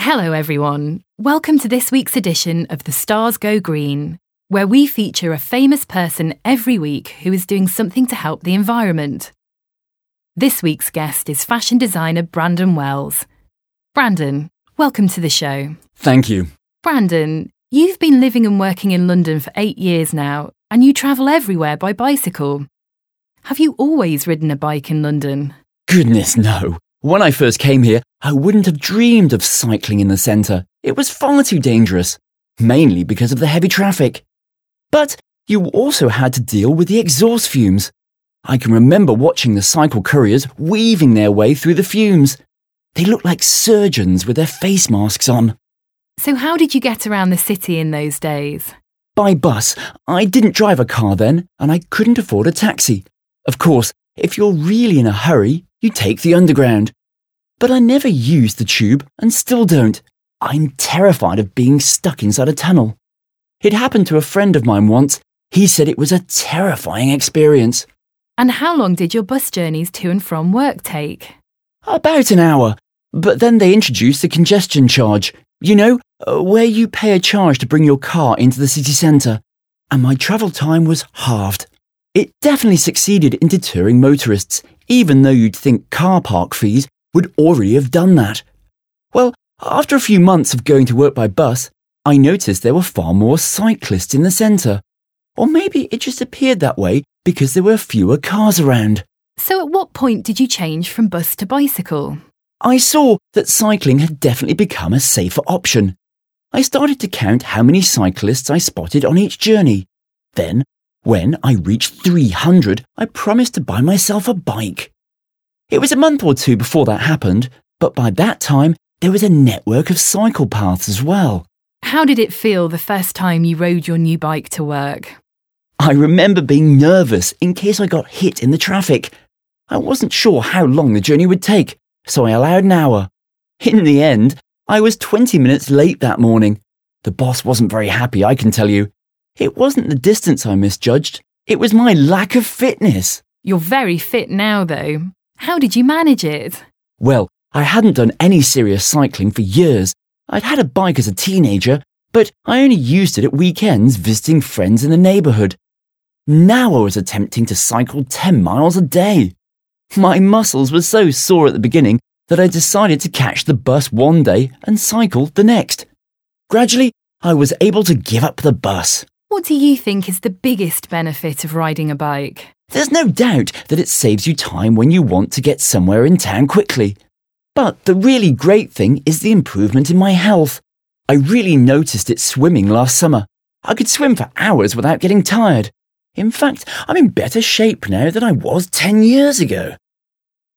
Hello everyone, welcome to this week's edition of The Stars Go Green, where we feature a famous person every week who is doing something to help the environment. This week's guest is fashion designer Brandon Wells. Brandon, welcome to the show. Thank you. Brandon, you've been living and working in London for 8 years now, and you travel everywhere by bicycle. Have you always ridden a bike in London? Goodness, no. When I first came here, I wouldn't have dreamed of cycling in the centre. It was far too dangerous, mainly because of the heavy traffic. But you also had to deal with the exhaust fumes. I can remember watching the cycle couriers weaving their way through the fumes. They looked like surgeons with their face masks on. So how did you get around the city in those days? By bus. I didn't drive a car then, and I couldn't afford a taxi. Of course, if you're really in a hurry, you take the underground. But I never used the tube and still don't. I'm terrified of being stuck inside a tunnel. It happened to a friend of mine once. He said it was a terrifying experience. And how long did your bus journeys to and from work take? About an hour. But then they introduced the congestion charge. You know, where you pay a charge to bring your car into the city centre. And my travel time was halved. It definitely succeeded in deterring motorists, even though you'd think car park fees would already have done that. Well, after a few months of going to work by bus, I noticed there were far more cyclists in the centre. Or maybe it just appeared that way because there were fewer cars around. So at what point did you change from bus to bicycle? I saw that cycling had definitely become a safer option. I started to count how many cyclists I spotted on each journey. Then, when I reached 300, I promised to buy myself a bike. It was a month or two before that happened, but by that time, there was a network of cycle paths as well. How did it feel the first time you rode your new bike to work? I remember being nervous in case I got hit in the traffic. I wasn't sure how long the journey would take, so I allowed an hour. In the end, I was 20 minutes late that morning. The boss wasn't very happy, I can tell you. It wasn't the distance I misjudged. It was my lack of fitness. You're very fit now, though. How did you manage it? Well, I hadn't done any serious cycling for years. I'd had a bike as a teenager, but I only used it at weekends visiting friends in the neighbourhood. Now I was attempting to cycle 10 miles a day. My muscles were so sore at the beginning that I decided to catch the bus one day and cycle the next. Gradually, I was able to give up the bus. What do you think is the biggest benefit of riding a bike? There's no doubt that it saves you time when you want to get somewhere in town quickly. But the really great thing is the improvement in my health. I really noticed it swimming last summer. I could swim for hours without getting tired. In fact, I'm in better shape now than I was 10 years ago.